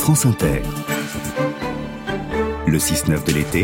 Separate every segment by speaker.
Speaker 1: France Inter. Le 6-9 de l'été,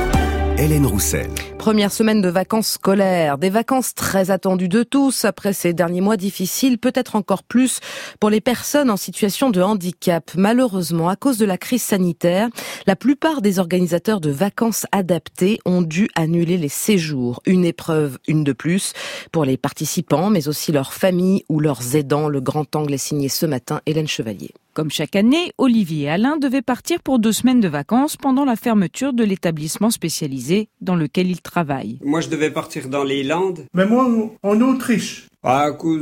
Speaker 1: Hélène Roussel.
Speaker 2: Première semaine de vacances scolaires, des vacances très attendues de tous après ces derniers mois difficiles, peut-être encore plus pour les personnes en situation de handicap. Malheureusement, à cause de la crise sanitaire, la plupart des organisateurs de vacances adaptées ont dû annuler les séjours. Une épreuve, une de plus, pour les participants, mais aussi leurs familles ou leurs aidants. Le grand angle est signé ce matin, Hélène Chevalier.
Speaker 3: Comme chaque année, Olivier et Alain devaient partir pour 2 semaines de vacances pendant la fermeture de l'établissement spécialisé dans lequel ils travaillent.
Speaker 4: Moi, je devais partir dans les Landes.
Speaker 5: Mais moi, en Autriche.
Speaker 4: À cause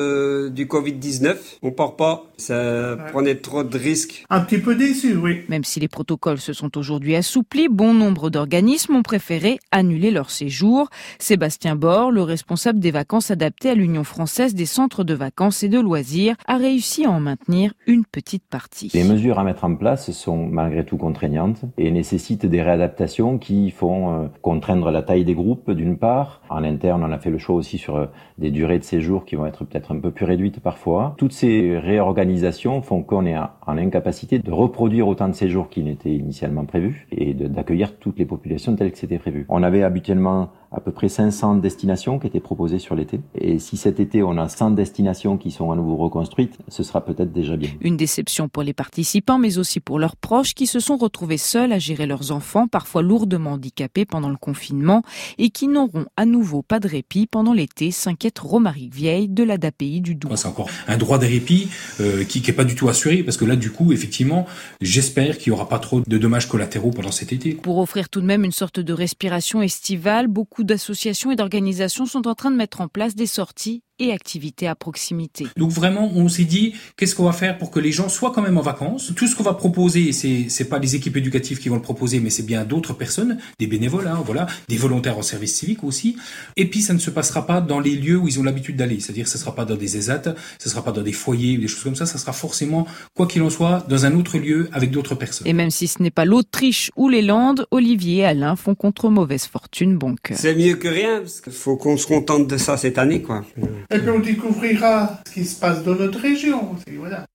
Speaker 4: du Covid-19, on part pas. Ça prenait trop de risques.
Speaker 5: Un petit peu déçu, oui.
Speaker 3: Même si les protocoles se sont aujourd'hui assouplis, bon nombre d'organismes ont préféré annuler leur séjour. Sébastien Bord, le responsable des vacances adaptées à l'Union française des centres de vacances et de loisirs, a réussi à en maintenir une petite partie.
Speaker 6: Les mesures à mettre en place sont malgré tout contraignantes et nécessitent des réadaptations qui font contraindre la taille des groupes d'une part. En interne, on a fait le choix aussi sur des durées de séjour qui vont être peut-être un peu plus réduites parfois. Toutes ces réorganisations font qu'on est en incapacité de reproduire autant de séjours qui n'étaient initialement prévus et d'accueillir toutes les populations telles que c'était prévu. On avait habituellement à peu près 500 destinations qui étaient proposées sur l'été. Et si cet été, on a 100 destinations qui sont à nouveau reconstruites, ce sera peut-être déjà bien.
Speaker 3: Une déception pour les participants, mais aussi pour leurs proches qui se sont retrouvés seuls à gérer leurs enfants, parfois lourdement handicapés pendant le confinement, et qui n'auront à nouveau pas de répit pendant l'été, s'inquiète Romaric Vieille de l'ADAPI du Doubs.
Speaker 7: C'est encore un droit de répit qui est pas du tout assuré, parce que là, du coup, effectivement, j'espère qu'il y aura pas trop de dommages collatéraux pendant cet été.
Speaker 3: Pour offrir tout de même une sorte de respiration estivale, beaucoup d'associations et d'organisations sont en train de mettre en place des sorties et activités à proximité.
Speaker 7: Donc vraiment, on s'est dit, qu'est-ce qu'on va faire pour que les gens soient quand même en vacances? Tout ce qu'on va proposer, c'est pas les équipes éducatives qui vont le proposer, mais c'est bien d'autres personnes, des bénévoles, voilà, des volontaires en service civique aussi. Et puis, ça ne se passera pas dans les lieux où ils ont l'habitude d'aller. C'est-à-dire, ça sera pas dans des ESAT, ça sera pas dans des foyers ou des choses comme ça sera forcément, quoi qu'il en soit, dans un autre lieu avec d'autres personnes.
Speaker 3: Et même si ce n'est pas l'Autriche ou les Landes, Olivier et Alain font contre mauvaise fortune bon cœur.
Speaker 4: C'est mieux que rien, parce qu'il faut qu'on se contente de ça cette année, quoi.
Speaker 5: Et puis on découvrira ce qui se passe dans notre région. Voilà.